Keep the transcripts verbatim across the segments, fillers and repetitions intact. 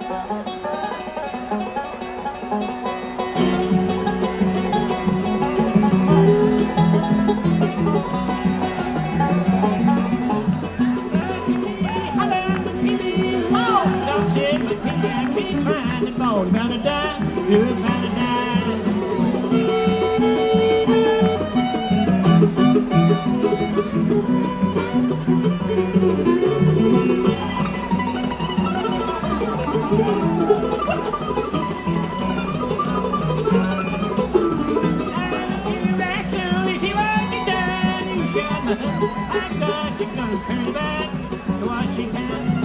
You're gonna die, you're gonna die. You rascal, you see what you done? You shot my husband. I got you gonna turn back to Washington.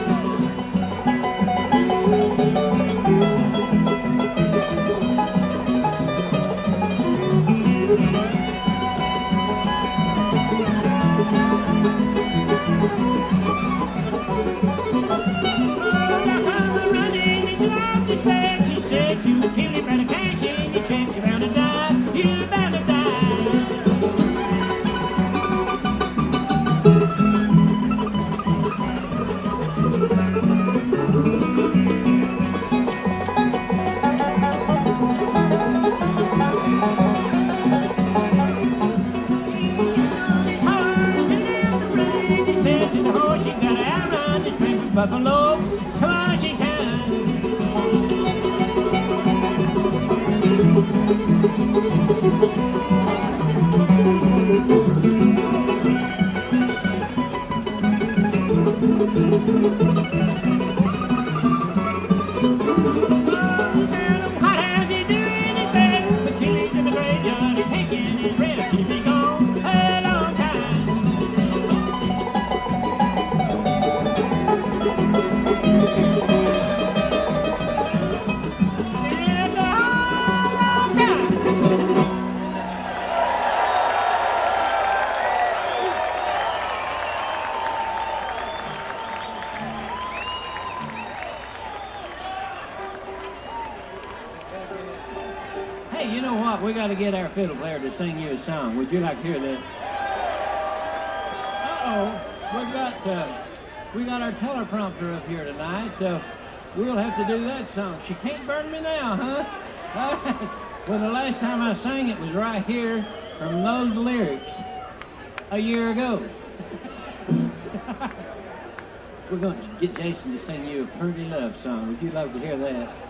Buffalo, Washington. What have you doing in bed? But Tilly's in the graveyard, he's taking his rest. He'll be gone a long time. Hey, you know what? We got to get our fiddle player to sing you a song. Would you like to hear that? Uh-oh. We've got, uh, we got our teleprompter up here tonight, so we'll have to do that song. She can't burn me now, huh? Well, the last time I sang it was right here from those lyrics a year ago. We're going to get Jason to sing you a pretty love song. Would you like to hear that?